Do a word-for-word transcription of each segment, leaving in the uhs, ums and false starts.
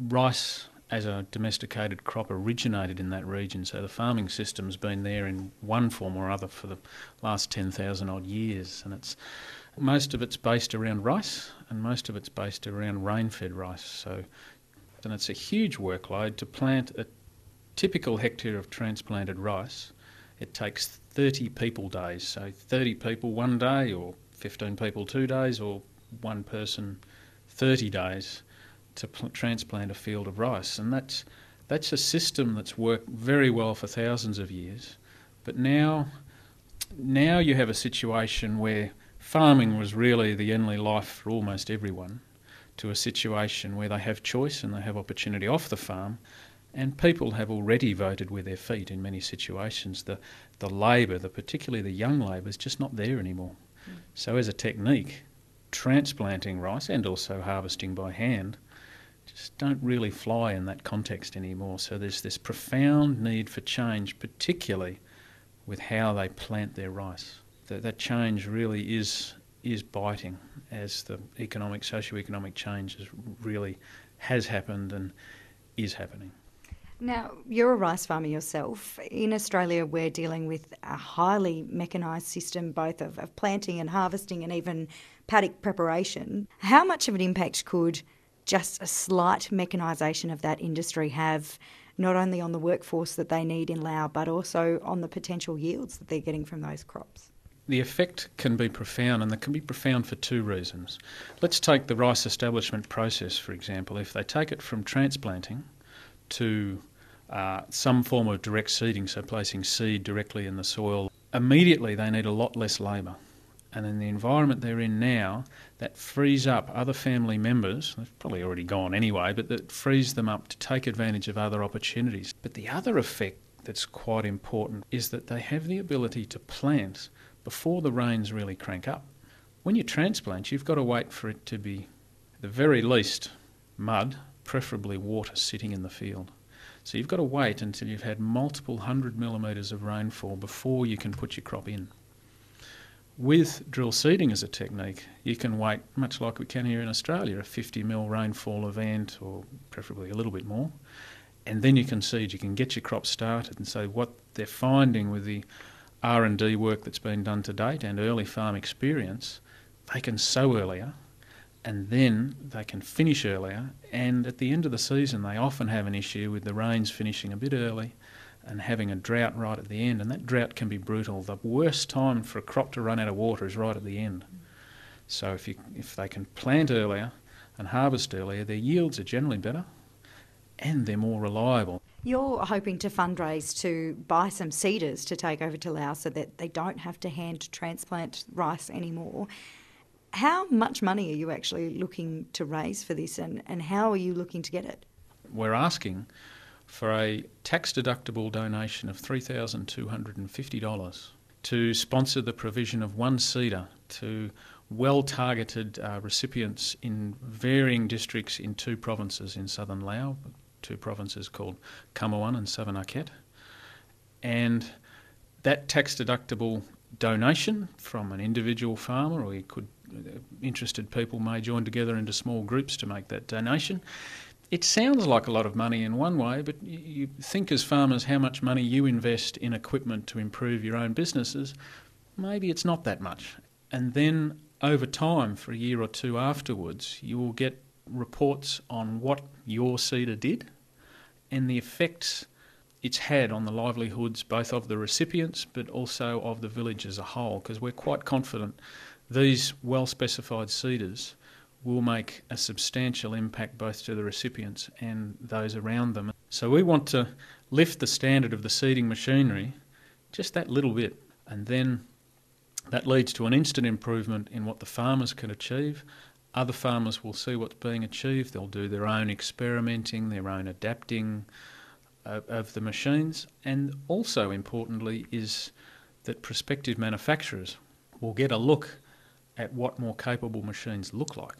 rice as a domesticated crop originated in that region, so the farming system's been there in one form or other for the last ten thousand odd years, and it's most of it's based around rice and most of it's based around rain-fed rice. So, and it's a huge workload to plant a typical hectare of transplanted rice. It takes thirty people days, so thirty people one day, or fifteen people two days, or one person thirty days to pl- transplant a field of rice. And that's that's a system that's worked very well for thousands of years. But now, now you have a situation where farming was really the only life for almost everyone, to a situation where they have choice and they have opportunity off the farm, and people have already voted with their feet in many situations. The the labour, the particularly the young labour, is just not there anymore. Mm. So as a technique, transplanting rice and also harvesting by hand just don't really fly in that context anymore. So there's this profound need for change, particularly with how they plant their rice. That, that change really is is biting as the economic, socio-economic change is really has happened and is happening. Now, you're a rice farmer yourself. In Australia, we're dealing with a highly mechanised system, both of, of planting and harvesting and even paddock preparation. How much of an impact could just a slight mechanisation of that industry have, not only on the workforce that they need in Laos, but also on the potential yields that they're getting from those crops? The effect can be profound, and it can be profound for two reasons. Let's take the rice establishment process, for example. If they take it from transplanting to uh, some form of direct seeding, so placing seed directly in the soil, immediately they need a lot less labour. And in the environment they're in now, that frees up other family members, they've probably already gone anyway, but that frees them up to take advantage of other opportunities. But the other effect that's quite important is that they have the ability to plant before the rains really crank up. When you transplant, you've got to wait for it to be, at the very least, mud, preferably water, sitting in the field. So you've got to wait until you've had multiple hundred millimetres of rainfall before you can put your crop in. With drill seeding as a technique, you can wait, much like we can here in Australia, a fifty mil rainfall event, or preferably a little bit more, and then you can seed, you can get your crop started. And so what they're finding with the R and D work that's been done to date and early farm experience, they can sow earlier and then they can finish earlier, and at the end of the season they often have an issue with the rains finishing a bit early and having a drought right at the end, and that drought can be brutal. The worst time for a crop to run out of water is right at the end. So if you if they can plant earlier and harvest earlier, their yields are generally better and they're more reliable. You're hoping to fundraise to buy some seeders to take over to Laos so that they don't have to hand transplant rice anymore. How much money are you actually looking to raise for this, and, and how are you looking to get it? We're asking for a tax-deductible donation of three thousand two hundred fifty dollars to sponsor the provision of one seeder to well-targeted uh, recipients in varying districts in two provinces in southern Laos, two provinces called Kamawan and Savanaket. And that tax-deductible donation from an individual farmer, or you could, uh, interested people may join together into small groups to make that donation. It sounds like a lot of money in one way, but you think as farmers how much money you invest in equipment to improve your own businesses, maybe it's not that much. And then over time, for a year or two afterwards, you will get reports on what your seeder did and the effects it's had on the livelihoods both of the recipients but also of the village as a whole, because we're quite confident these well-specified seeders will make a substantial impact both to the recipients and those around them. So we want to lift the standard of the seeding machinery just that little bit, and then that leads to an instant improvement in what the farmers can achieve. Other farmers will see what's being achieved. They'll do their own experimenting, their own adapting of, of the machines. And also importantly is that prospective manufacturers will get a look at what more capable machines look like.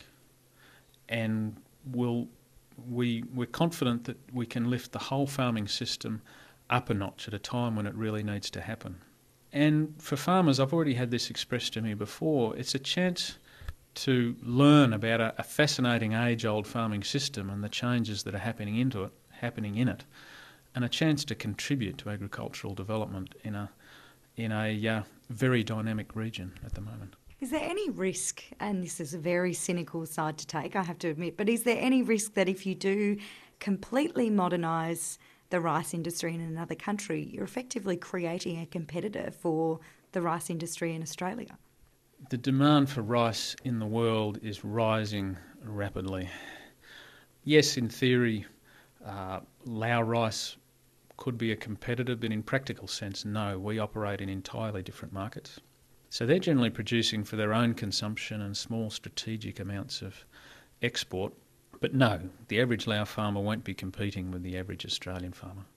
And we'll, we, we're confident that we can lift the whole farming system up a notch at a time when it really needs to happen. And for farmers, I've already had this expressed to me before, it's a chance to learn about a, a fascinating age-old farming system and the changes that are happening into it, happening in it, and a chance to contribute to agricultural development in a in a uh, very dynamic region at the moment. Is there any risk, and this is a very cynical side to take, I have to admit, but is there any risk that if you do completely modernise the rice industry in another country, you're effectively creating a competitor for the rice industry in Australia? The demand for rice in the world is rising rapidly. Yes, in theory, uh, Lao rice could be a competitor, but in practical sense, no. We operate in entirely different markets. So they're generally producing for their own consumption and small strategic amounts of export. But no, the average Lao farmer won't be competing with the average Australian farmer.